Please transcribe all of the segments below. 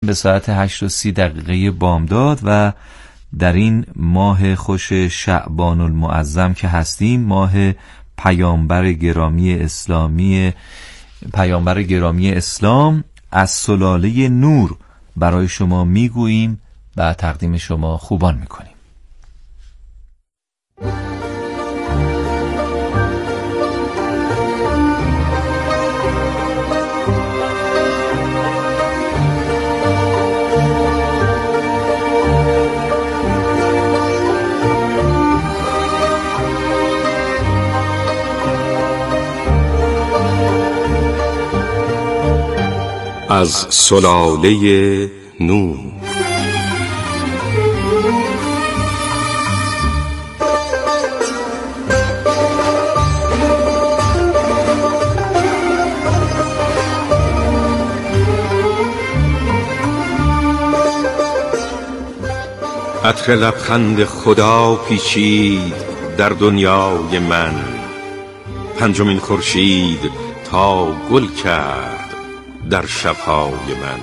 به ساعت 8:30 بامداد و در این ماه خوش شعبان المعظم که هستیم، ماه پیامبر گرامی اسلام، از سلاله نور برای شما میگوییم و تقدیم شما خوبان میکنیم. از سلاله نور. عطر لبخند خدا پیچید در دنیای من، پنجمین خورشید تا گل کرد در شبهای من.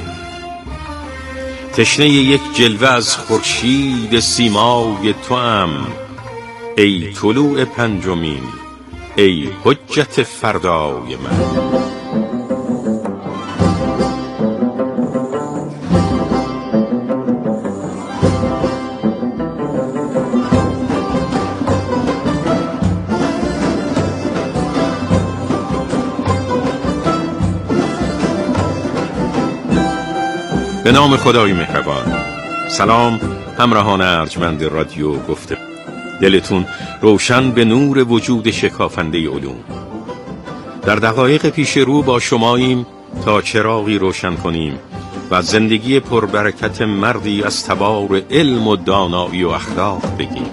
تشنه یک جلوه از خورشید سیمای توام، ای طلوع پنجمین، ای حجت فردای من. به نام خدای مهربان. سلام همراهان ارجمند رادیو گفته. دلتون روشن به نور وجود شکافنده علوم. در دقایق پیش رو با شماییم تا چراغی روشن کنیم و زندگی پربرکت مردی از تبار علم و دانایی و اخلاق بگیم.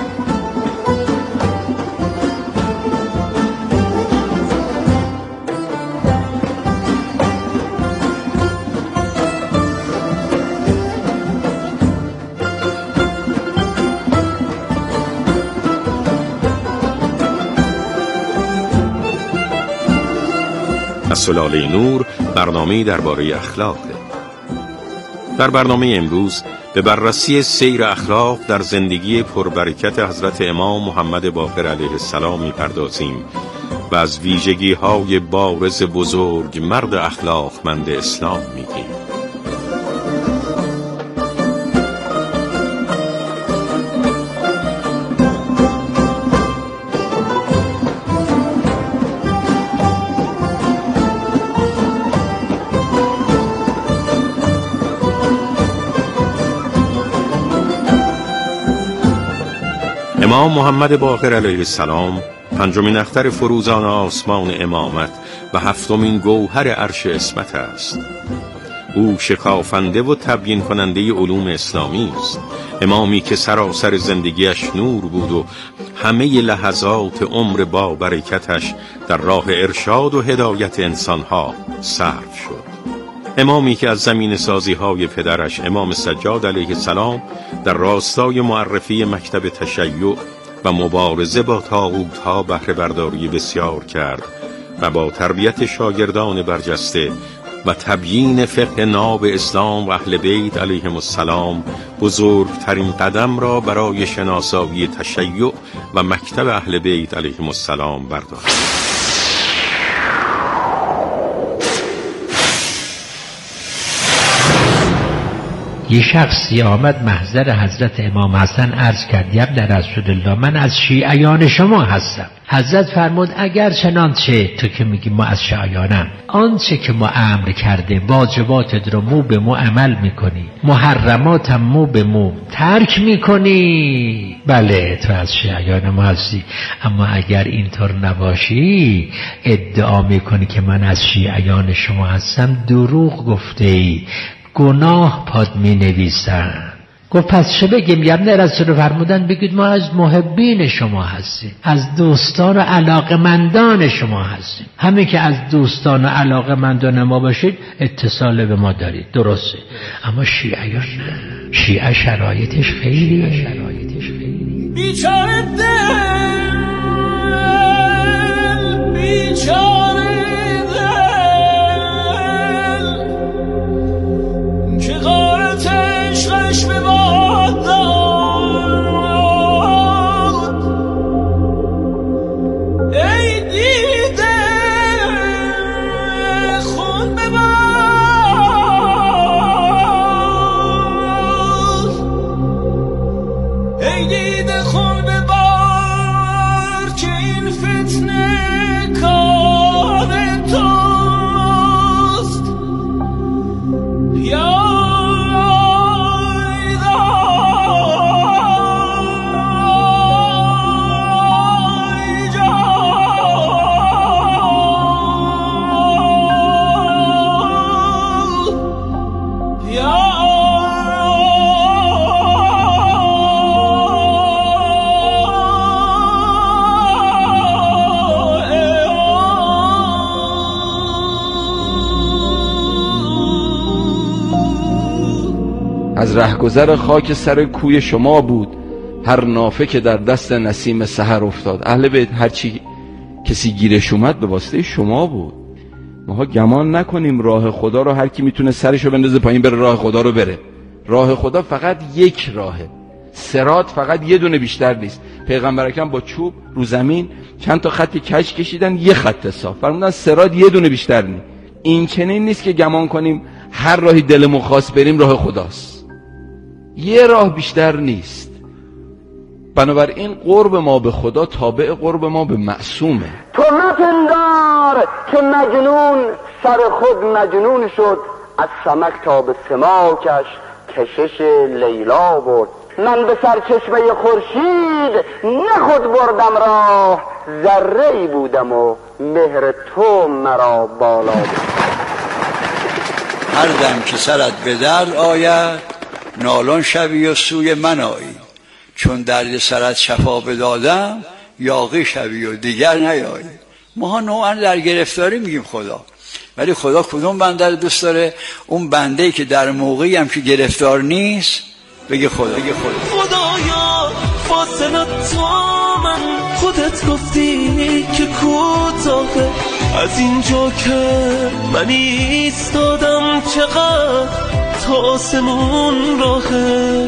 سلاله نور برنامه‌ای درباره اخلاقه. در برنامه امروز به بررسی سیر اخلاق در زندگی پربرکت حضرت امام محمد باقر علیه السلام می‌پردازیم و از ویژگی‌های بارز بزرگ مرد اخلاقمند اسلام می‌گیم. امام محمد باقر علیه السلام پنجمین اختر فروزان آسمان امامت و هفتمین گوهر عرش عصمت است. او شکافنده و تبیین کننده علوم اسلامی است. امامی که سراسر زندگیش نور بود و همه لحظات عمر با برکتش در راه ارشاد و هدایت انسانها صرف شد. امامی که از زمین سازی های پدرش امام سجاد علیه السلام در راستای معرفی مکتب تشیع و مبارزه با طاغوت‌ها بهره برداری بسیار کرد و با تربیت شاگردان برجسته و تبیین فقه ناب اسلام و اهل بیت علیهم السلام بزرگترین قدم را برای شناسایی تشیع و مکتب اهل بیت علیهم السلام برداشت. یه شخصی آمد محضر حضرت امام حسن عرض کرد: یا ابن رسول الله، من از شیعیان شما هستم. حضرت فرمود: اگر چنانچه تو که میگی ما از شیعیانم، آنچه که ما امر کرده واجباتت رو مو به مو عمل میکنی، محرماتم مو به مو ترک میکنی، بله تو از شیعیان ما هستی. اما اگر اینطور نباشی، ادعا میکنی که من از شیعیان شما هستم، دروغ گفته ای، گناه پاد می نویسن. گفت پس چه بگیم؟ یا ابن رسول فرمودن بگید ما از محبین شما هستیم، از دوستان و علاقمندان شما هستیم. همه که از دوستان و علاقمندان ما باشید اتصال به ما دارید، درسته. اما شیعیان نه، شیعه شرایطش خیلیه. بیچاره دل، بیچاره دل که از رهگذر خاک سر کوی شما بود هر نافه که در دست نسیم سحر افتاد. اهل بیت هر چی کسی گیرش اومد به واسطه شما بود. ماها گمان نکنیم راه خدا رو هر کی میتونه سرشو بندازه پایین بره راه خدا رو بره. راه خدا فقط یک راهه، صراط فقط یه دونه بیشتر نیست. پیغمبر اکرم با چوب رو زمین چند تا خط کج کشیدن، یه خط صاف فرمودن صراط یه دونه بیشتر نیست. این چنین نیست که گمان کنیم هر راهی دلمون خواست بریم راه خداست، یه راه بیشتر نیست. بنابراین قرب ما به خدا تابع قرب ما به معصومه. تو مپندار که مجنون سر خود مجنون شد، از سمک تا به سماکش کشش لیلا برد. من به سرچشمه خورشید نه خود بردم راه، ذره ای بودم و مهر تو مرا بالا برد. هر دم که سرت به درد آید نالان شوی و سوی من آیی، چون درد سرت شفا بدادم یاغی شوی و دیگر نیایی. ما نوعا در گرفتاری میگیم خدا، ولی خدا کدوم بنده رو دوست داره؟ اون بنده‌ای که در موقعی هم که گرفتار نیست بگه خدا. خدایا فاصله تا من، خودت گفتی که کوتاهه، از اینجا که من ایستادم چقدر تا آسمون راهه.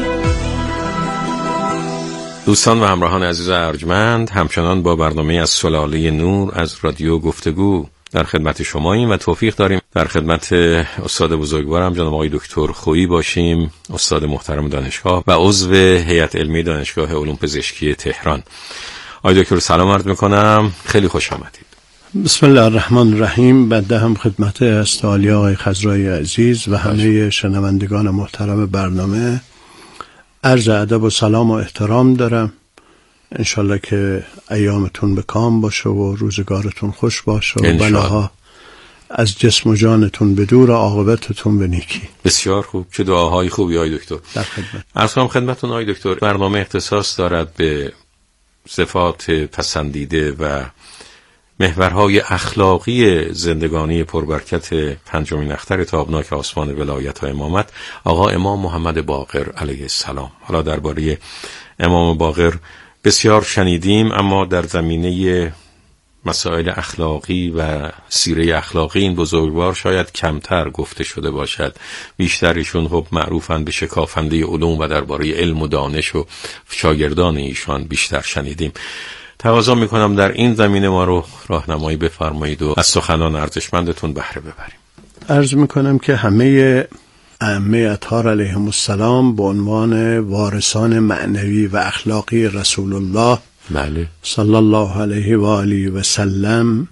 دوستان و همراهان عزیز ارجمند، همچنان با برنامه از سلاله نور از رادیو گفتگو در خدمت شماییم و توفیق داریم در خدمت استاد بزرگوارم جناب آقای دکتر خویی باشیم، استاد محترم دانشگاه و عضو هیئت علمی دانشگاه علوم پزشکی تهران. آقای دکتر سلام عرض میکنم، خیلی خوش آمدید. بسم الله الرحمن الرحیم. بنده هم خدمت استعالی آقای خضرایی عزیز و همه شنوندگان محترم برنامه عرض ادب و سلام و احترام دارم. انشالله که ایامتون به کام باشه و روزگارتون خوش باشه و بلاها از جسم و جانتون به دور، عاقبتتون به نیکی. بسیار خوب، چه دعاهای خوبی آقای دکتر. در خدمت. عرض کنم خدمتتون آقای دکتر، برنامه اختصاص دارد به صفات پسندیده و محورهای اخلاقی زندگانی پربرکت پنجمین اختر تابناک آسمان ولایت و امامت آقا امام محمد باقر علیه السلام. حالا درباره امام باقر بسیار شنیدیم، اما در زمینه مسائل اخلاقی و سیره اخلاقی این بزرگوار شاید کمتر گفته شده باشد. بیشترشون خب معروفن به شکافنده علوم و درباره علم و دانش و شاگردان ایشان بیشتر شنیدیم. تقاضا میکنم در این زمینه ما رو راهنمایی بفرمایید و از سخنان ارزشمندتون بهره ببریم. عرض میکنم که همه ائمه اطهار علیهم السلام به عنوان وارثان معنوی و اخلاقی رسول الله صلی الله علیه و آله و سلم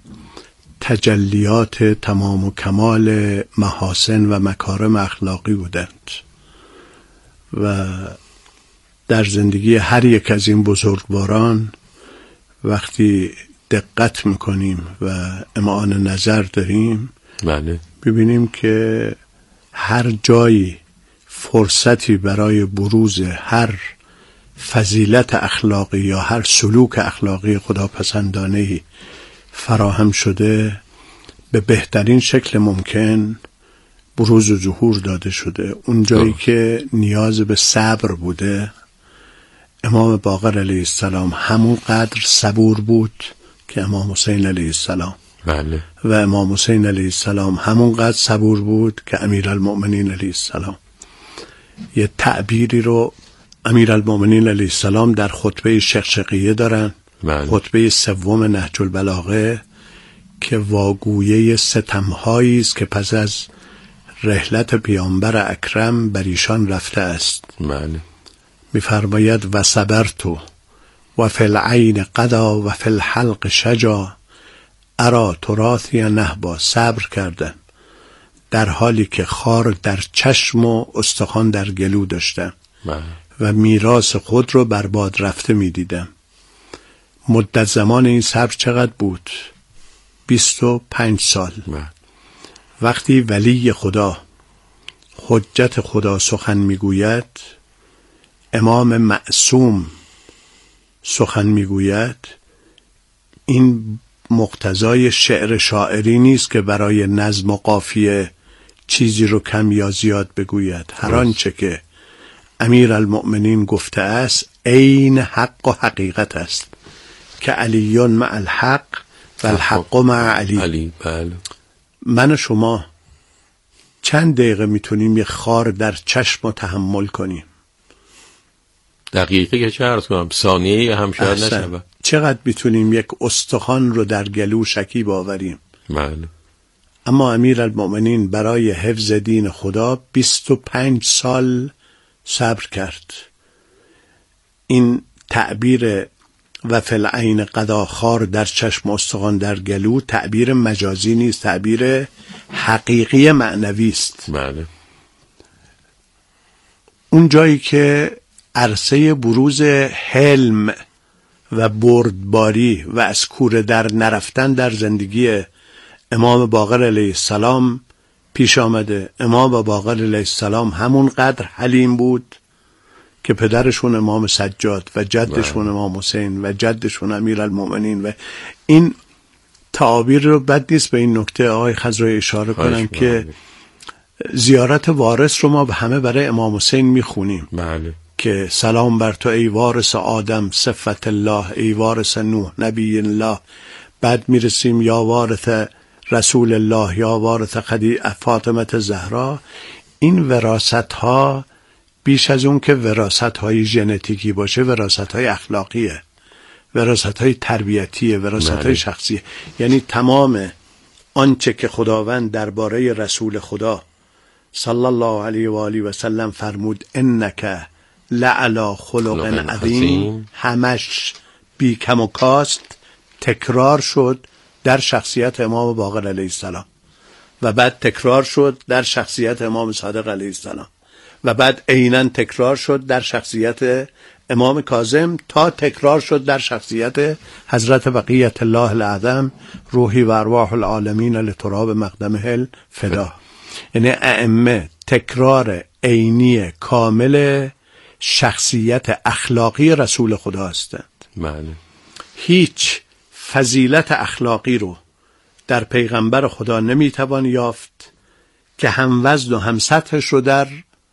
تجلیات تمام و کمال محاسن و مکارم اخلاقی بودند و در زندگی هر یک از این بزرگواران وقتی دقت میکنیم و امعان نظر داریم ببینیم که هر جایی فرصتی برای بروز هر فضیلت اخلاقی یا هر سلوک اخلاقی خداپسندانه‌ای فراهم شده به بهترین شکل ممکن بروز و ظهور داده شده. اون جایی که نیاز به صبر بوده امام باقر علیه السلام همون قدر صبور بود که امام حسین علیه السلام و امام حسین علیه السلام همون قدر صبور بود که امیرالمؤمنین علیه السلام. یه تعبیری رو امیرالمؤمنین علیه السلام در خطبه شقشقیه دارن، خطبه سوم نهج البلاغه، که واگویه ستمهایی است که پس از رحلت پیامبر اکرم بر ایشان رفته است. می‌فرماید و صبرتو و فی العین قضا و فی الحلق شجا ارا تراثی نهبا. صبر کردم در حالی که خار در چشم و استخوان در گلو داشتم و میراث خود رو برباد رفته می‌دیدم. مدت زمان این صبر چقدر بود؟ 25 سال. وقتی ولی خدا، حجت خدا سخن میگوید، امام معصوم سخن میگوید، این مقتضای شعر شاعری نیست که برای نظم و قافیه چیزی رو کم یا زیاد بگوید. هر آنچه که امیر المؤمنین گفته است عین حق و حقیقت است که علیون مع الحق و الحق مع علی. بله. من و شما چند دقیقه میتونیم یه خار در چشم تحمل کنیم؟ دقیقه که چه عرض کنم، ثانیه هم شاید نشود. چقدر میتونیم یک استخوان رو در گلو شکیب آوریم؟ بله. اما امیر المؤمنین برای حفظ دین خدا 25 سال صبر کرد. این تعبیر و فی العین قضا خار در چشم استخوان در گلو تعبیر مجازی نیست، تعبیر حقیقی معنوی است. بله. اون جایی که عرصه بروز حلم و بردباری و از کوره در نرفتن در زندگی امام باقر علیه السلام پیش آمده. امام باقر علیه السلام همون قدر حلیم بود که پدرشون امام سجاد و جدشون امام حسین و جدشون امیر المؤمنین. و این تعابیر رو بد نیست به این نکته آقای خضرایی اشاره کنم که زیارت وارث رو ما همه برای امام حسین میخونیم. بله. که سلام بر تو ای وارث آدم صفت الله، ای وارث نوح نبی الله. بعد میرسیم یا وارث رسول الله، یا وارث فاطمه زهرا. این وراثت ها بیش از اون که وراثت های ژنتیکی باشه وراثت های اخلاقیه، وراثت های تربیتیه، وراثت های شخصیه. یعنی تمام آنچه که خداوند درباره رسول خدا صلی الله علیه و آله و سلم فرمود انک لعلی خلق عظیم، همش بی کم و کاست تکرار شد در شخصیت امام باقر علیه السلام و بعد تکرار شد در شخصیت امام صادق علیه السلام و بعد عیناً تکرار شد در شخصیت امام کاظم تا تکرار شد در شخصیت حضرت بقیت الله الاعظم روحی و ارواح العالمین لتراب مقدمه الفدا. یعنی ائمه تکرار عینی کامل شخصیت اخلاقی رسول خدا هستند. بله. هیچ فضیلت اخلاقی رو در پیغمبر خدا نمیتوان یافت که هم وزن و هم سطحش رو در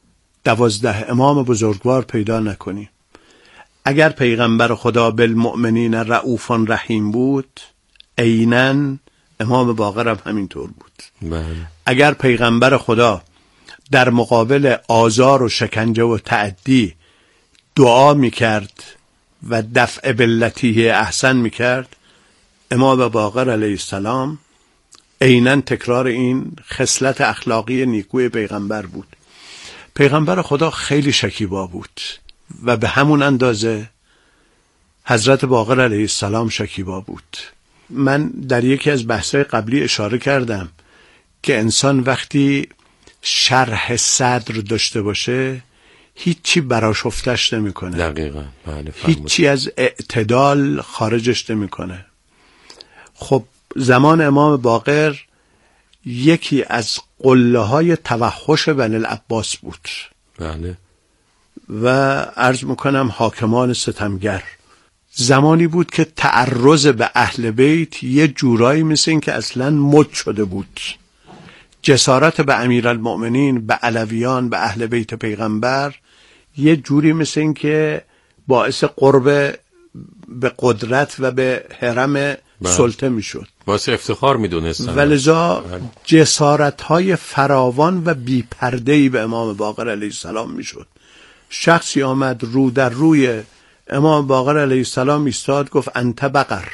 12 امام بزرگوار پیدا نکنی. اگر پیغمبر خدا بالمؤمنین رؤوف رحیم بود، عیناً امام باقر هم همینطور بود. بله. اگر پیغمبر خدا در مقابل آزار و شکنجه و تعدی دعا میکرد و دفع باللتی احسن میکرد، امام باقر علیه السلام عیناً تکرار این خصلت اخلاقی نیکوی پیغمبر بود. پیغمبر خدا خیلی شکیبا بود و به همون اندازه حضرت باقر علیه السلام شکیبا بود. من در یکی از بحث‌های قبلی اشاره کردم که انسان وقتی شرح صدر داشته باشه هیچی براشفتش نمی‌کنه. دقیقاً. بله. هیچی از اعتدال خارجش نمی‌کنه. خب زمان امام باقر یکی از قله‌های توحش بنی العباس بود. بله. و عرض میکنم حاکمان ستمگر. زمانی بود که تعرض به اهل بیت یه جورایی مثل این که اصلا مد شده بود. جسارت به امیرالمؤمنین، به علویان، به اهل بیت پیغمبر یه جوری مثل این که باعث قرب به قدرت و به حرم سلطه میشد، واسه افتخار میدونستن. ولذا جسارت‌های فراوان و بی‌پرده‌ای به امام باقر علیه السلام میشد. شخصی آمد رو در روی امام باقر علیه السلام ایستاد، گفت انت بقر،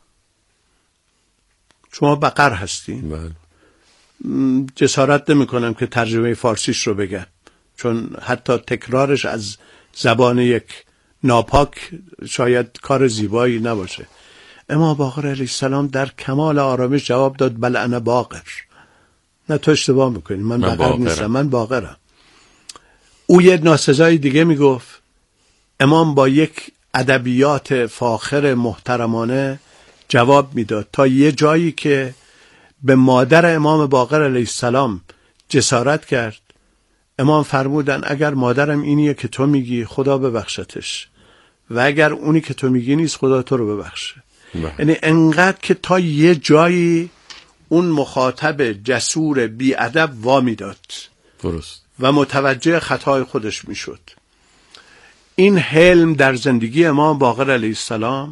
شما بقر هستین. بله. جسارت نمی کنم که ترجمه فارسیش رو بگم، چون حتی تکرارش از زبان یک ناپاک شاید کار زیبایی نباشه. امام باقر علیه السلام در کمال آرامش جواب داد بله انا باقر. نه تو اشتباه میکنی، من باقر نیستم، من باقرم. او یه ناسزای دیگه میگفت. امام با یک ادبیات فاخر محترمانه جواب میداد تا یه جایی که به مادر امام باقر علیه السلام جسارت کرد. امام فرمودن اگر مادرم اینیه که تو میگی خدا ببخشتش و اگر اونی که تو میگی نیست خدا تو رو ببخشه. یعنی انقدر که تا یه جایی اون مخاطب جسور بی‌ادب وامی داد درست و متوجه خطای خودش میشد. این حلم در زندگی امام باقر علیه السلام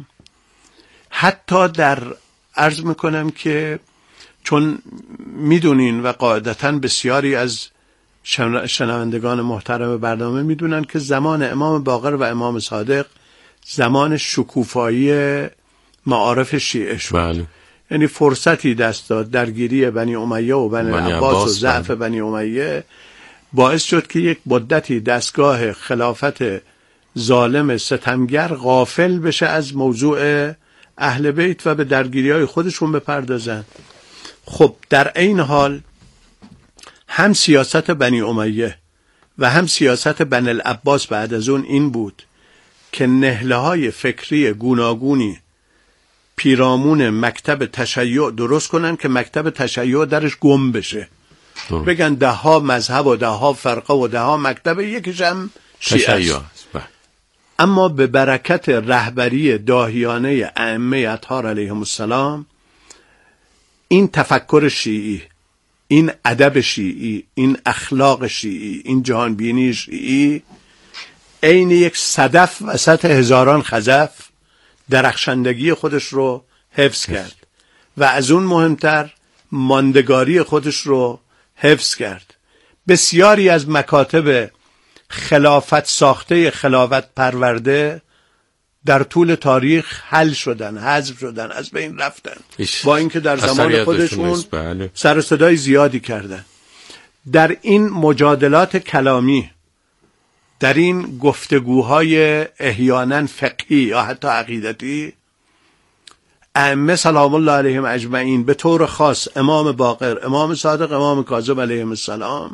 حتی در عرض میکنم که چون میدونین و قاعدتاً بسیاری از شنوندگان محترم برنامه میدونن که زمان امام باقر و امام صادق زمان شکوفایی معارف شیعه شد. بله. یعنی فرصتی دست داد درگیری بنی امیه و بنی عباس و ضعف بنی امیه باعث شد که یک مدتی دستگاه خلافت ظالم ستمگر غافل بشه از موضوع اهل بیت و به درگیری‌های خودشون بپردازن. خب در این حال هم سیاست بنی امیه و هم سیاست بنی العباس بعد از اون این بود که نهله‌های فکری گوناگونی پیرامون مکتب تشیع درست کنن که مکتب تشیع درش گم بشه. بگن 10 مذهب و 10 فرقه و 10 مکتب، یکیش هم شیعه است. اما به برکت رهبری داهیانه ائمه اطهار علیهم السلام این تفکر شیعی، این ادب شیعی، این اخلاق شیعی، این جهانبینی شیعی عین یک صدف وسط هزاران خزف درخشندگی خودش رو حفظ کرد و از اون مهمتر ماندگاری خودش رو حفظ کرد. بسیاری از مکاتب خلافت ساخته، خلافت پرورده در طول تاریخ حل شدن، حذف شدن، از بین رفتن، با اینکه در زمان خودشون سر و صدای زیادی کردن. در این مجادلات کلامی، در این گفتگوهای احیانا فقهی یا حتی عقیدتی، ائمه سلام الله علیهم اجمعین به طور خاص امام باقر، امام صادق، امام کاظم علیهم السلام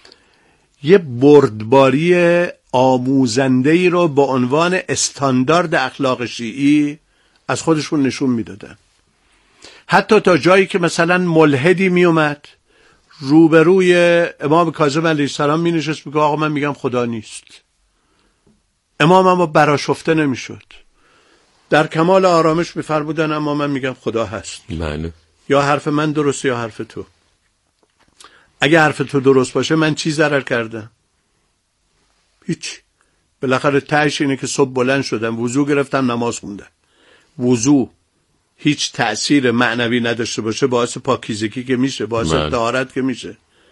یه بردباری آموزنده‌ای رو با عنوان استاندارد اخلاق شیعی از خودشون نشون میدادن. حتی تا جایی که مثلا ملحدی میومد روبروی امام کاظم علیه السلام می نشست میگه آقا من میگم خدا نیست. امام اما برآشفته نمیشد، در کمال آرامش میفرمودن اما من میگم خدا هست. بله. یا حرف من درسته یا حرف تو. اگه حرف تو درست باشه من چی ضرر کردم؟ هیچ. بالاخره تهش اینه که صبح بلند شدم، وضو گرفتم، نماز خوندم. وضو هیچ تأثیر معنوی نداشته باشه باعث پاکیزگی که میشه، باعث طهارت که میشه.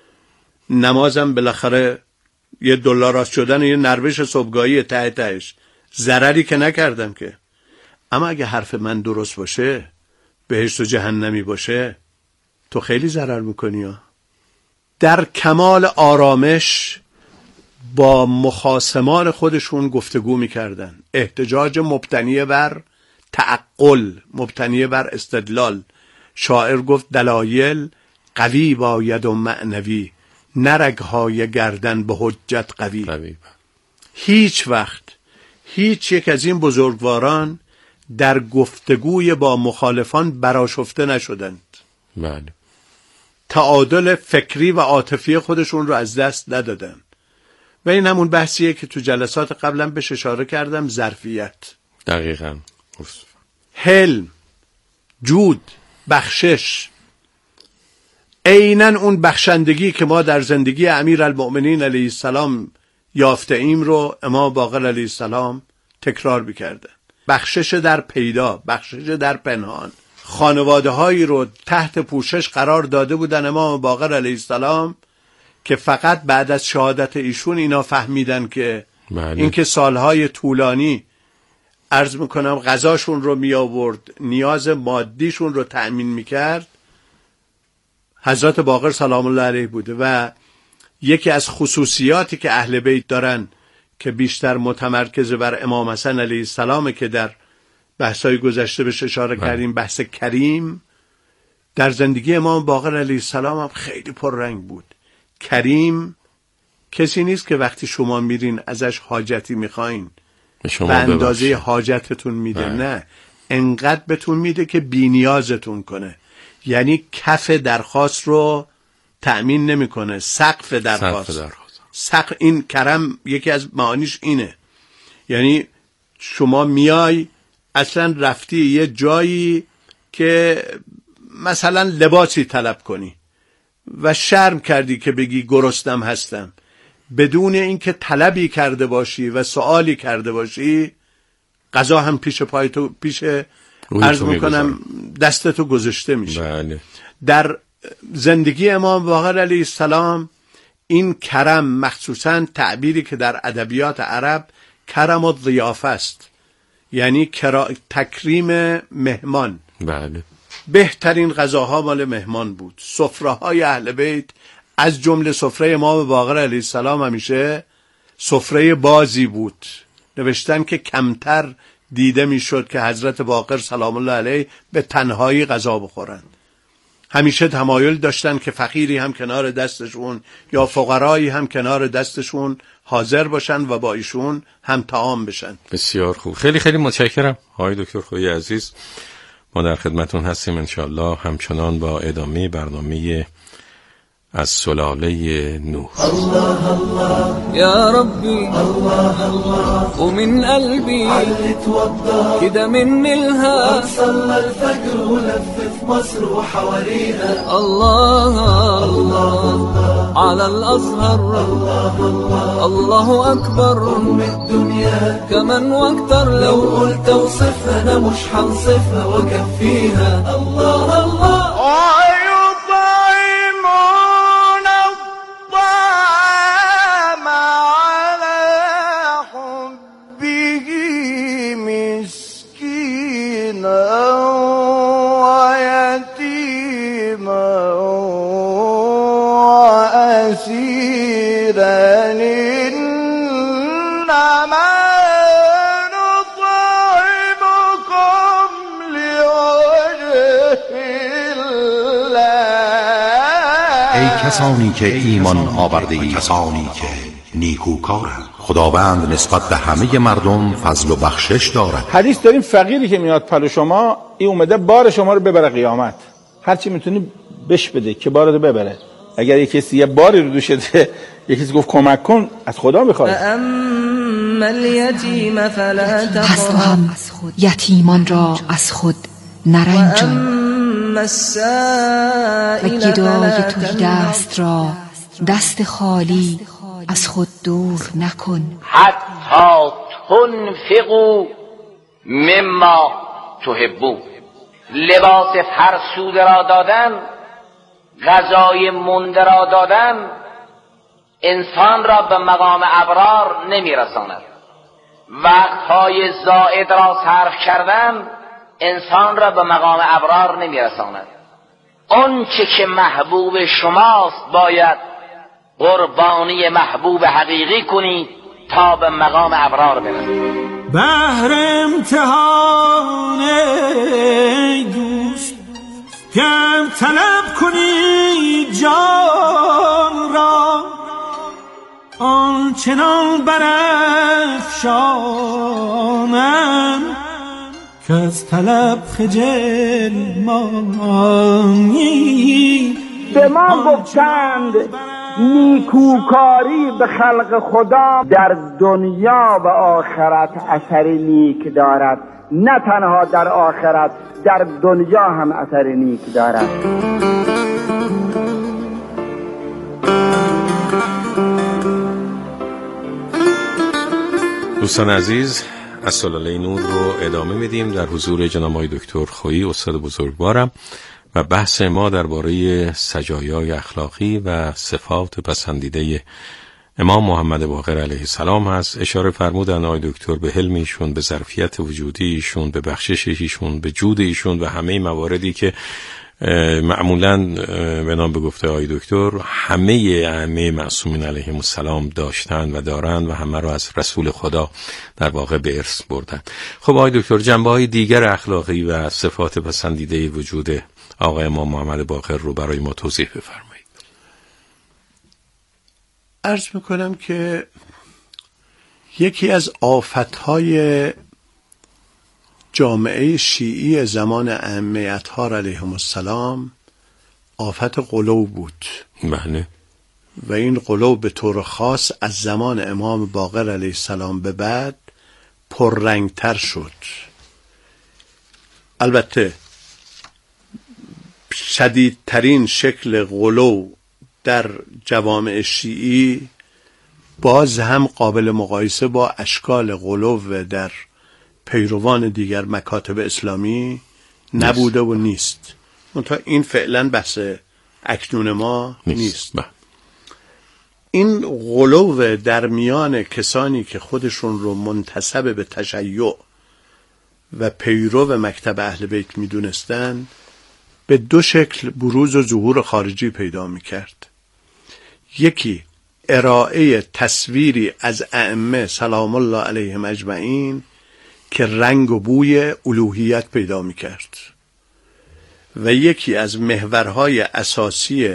نمازم بالاخره یه دلاراست شدن، یه نروش صبحگاهی تهش، ضرری که نکردم که. اما اگه حرف من درست باشه، بهشت و جهنمی باشه، تو خیلی ضرر میکنی ها. در کمال آرامش با مخاصمان خودشون گفتگو میکردن، احتجاج مبتنی بر تعقل، مبتنی بر استدلال. شاعر گفت دلایل قوی باید و معنوی، نرگهای گردن به حجت قوی. هیچ وقت هیچ یک از این بزرگواران در گفتگوی با مخالفان برآشفته نشدند. بله. تعادل فکری و عاطفی خودشون رو از دست ندادن. و این همون بحثیه که تو جلسات قبلا بهش اشاره کردم، ظرفیت. دقیقاً. حلم، جود، بخشش، عیناً اون بخشندگی که ما در زندگی امیرالمؤمنین علیه السلام یافته ایم رو امام باقر علیه السلام تکرار می‌کردن. بخشش در پیدا، بخشش در پنهان. خانواده هایی رو تحت پوشش قرار داده بودن امام باقر علیه السلام که فقط بعد از شهادت ایشون اینا فهمیدن که این که سالهای طولانی عرض میکنم غذاشون رو می آورد، نیاز مادیشون رو تأمین میکرد، حضرت باقر سلام الله علیه بوده. و یکی از خصوصیاتی که اهل بیت دارن که بیشتر متمرکز بر امام حسن علیه السلام که در بحثای گذشته بهش اشاره کردیم، بحث کریم، در زندگی امام باقر علیه السلام هم خیلی پررنگ بود. کریم کسی نیست که وقتی شما میرین ازش حاجتی میخواین به اندازه حاجتتون میده. نه، انقدر بهتون میده که بی نیازتون کنه. یعنی کف درخواست رو تأمین نمیکنه، سقف درخواست. سقف. این کرم یکی از معانیش اینه. یعنی شما میای اصلا رفتی یه جایی که مثلا لباسی طلب کنی و شرم کردی که بگی گرسنم هستم، بدون اینکه طلبی کرده باشی و سوالی کرده باشی، قضا هم پیش پای تو، پیش عرض میکنم دستتو گذاشته میشه. بله. در زندگی امام باقر علیه السلام این کرم، مخصوصا تعبیری که در ادبیات عرب کرم و ضیافه است، یعنی تکریم مهمان. بله. بهترین غذاها مال مهمان بود. سفره‌های اهل بیت از جمله سفره امام باقر علیه السلام همیشه سفره بازی بود. نوشتن که کمتر دیده میشد که حضرت باقر سلام الله علیه به تنهایی غذا بخورند. همیشه تمایل داشتن که فقیری هم کنار دستشون یا فقرایی هم کنار دستشون حاضر باشن و با ایشون هم طعام بشن. بسیار خوب، خیلی خیلی متشکرم آقای دکتر خویی عزیز. ما در خدمتون هستیم انشاءالله همچنان با ادامه برنامه از سلاله نوح. الله الله يا ربي الله الله ومن قلبي علت وضح كده من الها صلى الفجر ولف مصر وحواليها الله الله على الأزهر الله الله الله أكبر أم الدنيا كمان واكتر لو قلت اوصفها أنا مش هنصفها وكفيها الله الله کسانی که ایمان آورده، کسانی که نیکوکارند، خداوند نسبت به همه مردم فضل و بخشش دارد. حدیث داریم فقیری که میاد پلو شما، این اومده بار شما رو ببره قیامت، هرچی میتونی بش بده که بار رو ببره. اگر یک کسی یه باری رو دوشه ده، یک کسی گفت کمک کن، از خدا میخواد. پس تو هم یتیمان را از خود نرنجان و گدای توی دست را دست خالی از خود دور نکن. حتی تنفقوا مما تحبون، لباس فرسوده را دادن، غذای مونده را دادن انسان را به مقام ابرار نمیرساند. وقتهای زائد را صرف کردن انسان را به مقام ابرار نمیرساند. اون که محبوب شماست باید قربانی محبوب حقیقی کنید تا به مقام ابرار برسید. بهر امتحان دوست کم طلب کنید جان را، آنچنان برافشانم که از طلب خجل مانی. به ما گفتند نیکوکاری به خلق خدا در دنیا و آخرت اثری نیک دارد، نه تنها در آخرت، در دنیا هم اثری نیک دارد. دوستان عزیز، از سلاله نور رو ادامه میدیم در حضور جناب آقای دکتر خویی استاد بزرگوارم و بحث ما درباره سجایای اخلاقی و صفات پسندیده امام محمد باقر علیه السلام هست. اشاره فرمودن آقای دکتر به حلم ایشون، به ظرفیت وجودی ایشون، به بخشش ایشون، به جود ایشون و همه مواردی که معمولاً به نام به گفته آقای دکتر همه معصومین علیهم السلام داشتن و دارن و همه رو از رسول خدا در واقع به ارث بردن. خب آقای دکتر، جنبه‌های دیگر اخلاقی و صفات پسندیده وجود آقای امام محمد باقر رو برای ما توضیح بفرمایید. عرض میکنم که یکی از آفتهای جامعه شیعی زمان ائمه اطهار علیهم السلام آفت غلو بود. بله. و این غلو به طور خاص از زمان امام باقر علیه السلام به بعد پررنگتر شد. البته شدیدترین شکل غلو در جوامع شیعی باز هم قابل مقایسه با اشکال غلو در پیروان دیگر مکاتب اسلامی نبوده و نیست. منتها این فعلا بحث اکنون ما نیست. این غلو در میان کسانی که خودشون رو منتسب به تشیع و پیرو مکتب اهل بیت میدونستن به دو شکل بروز و ظهور خارجی پیدا میکرد. یکی ارائه تصویری از ائمه سلام الله علیهم اجمعین که رنگ و بوی الوهیت پیدا میکرد و یکی از محورهای اساسی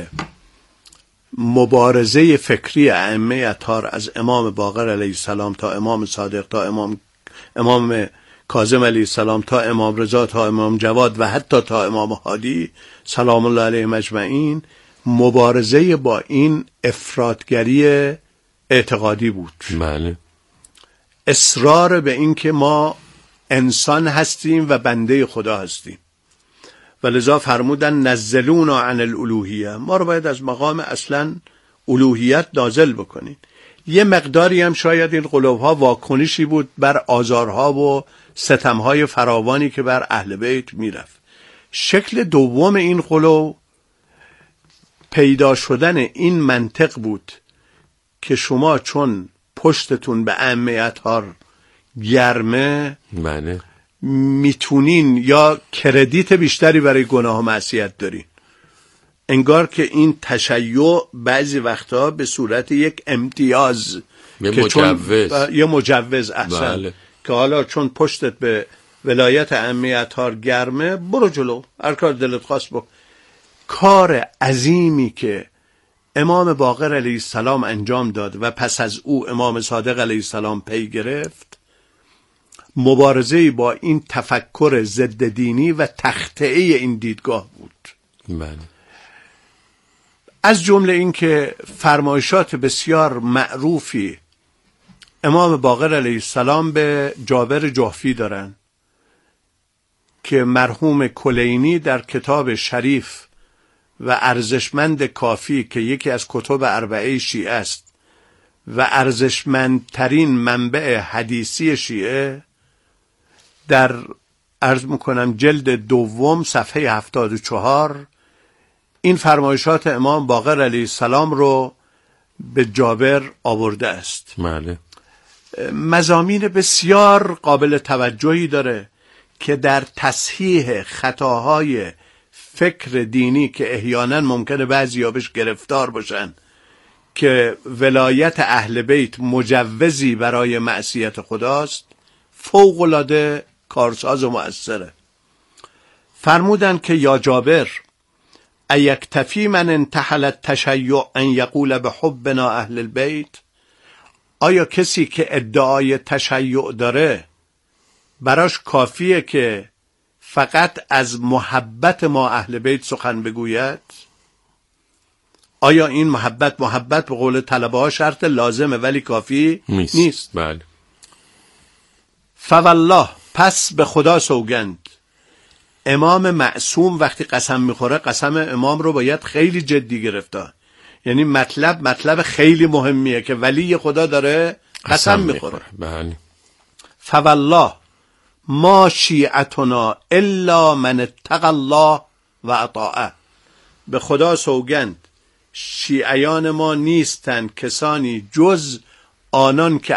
مبارزه فکری ائمه اطهار از امام باقر علیه السلام تا امام صادق تا امام کاظم علیه السلام تا امام رضا تا امام جواد و حتی تا امام هادی سلام الله علیهم اجمعین مبارزه با این افراطگری اعتقادی بود. بله. اصرار به این که ما انسان هستیم و بنده خدا هستیم و لذا فرمودن نزلونا عن الالوهیه، ما رو باید از مقام اصلا الوهیت نازل بکنین. یه مقداری هم شاید این غلوها واکنشی بود بر آزارها و ستمهای فراوانی که بر اهل بیت میرفت. شکل دوم این غلو پیدا شدن این منطق بود که شما چون پشتتون به ائمه اطهار گرمه بله میتونین یا کردیت بیشتری برای گناه و معصیت دارین. انگار که این تشیع بعضی وقتا به صورت یک امتیاز یه مجوز احسن بله. که حالا چون پشتت به ولایت ائمه اطهار گرمه برو جلو، هر کار دلت خواست بکن. کار عظیمی که امام باقر علیه السلام انجام داد و پس از او امام صادق علیه السلام پی گرفت مبارزه با این تفکر ضد دینی و تخطئه این دیدگاه بود. بله. از جمله این که فرمایشات بسیار معروفی امام باقر علیه السلام به جابر جحفی دارن که مرحوم کلینی در کتاب شریف و ارزشمند کافی که یکی از کتب اربعه شیعه است و ارزشمندترین منبع حدیثی شیعه، در عرض میکنم جلد دوم صفحه 74 این فرمایشات امام باقر علیه السلام رو به جابر آورده است. بله. مضامین بسیار قابل توجهی داره که در تصحیح خطاهای فکر دینی که احیانا ممکنه بعضیا بهش گرفتار باشن که ولایت اهل بیت مجوزی برای معصیت خداست، فوق‌العاده کارساز و مؤثره. فرمودن که یا جابر ایکتفی من انتحل التشیع ان یقول بحبنا اهل البیت، آیا کسی که ادعای تشیع داره براش کافیه که فقط از محبت ما اهل بیت سخن بگوید؟ آیا این محبت به قول طلبه ها شرط لازمه ولی کافی نیست؟ بله. فوالله، پس به خدا سوگند، امام معصوم وقتی قسم میخوره قسم امام رو باید خیلی جدی گرفته. یعنی مطلب خیلی مهمیه که ولی خدا داره قسم میخوره. بله. فوالله ما شیعتنا الا من اتقى الله و اطاعه، به خدا سوگند شیعیان ما نیستند کسانی جز آنان که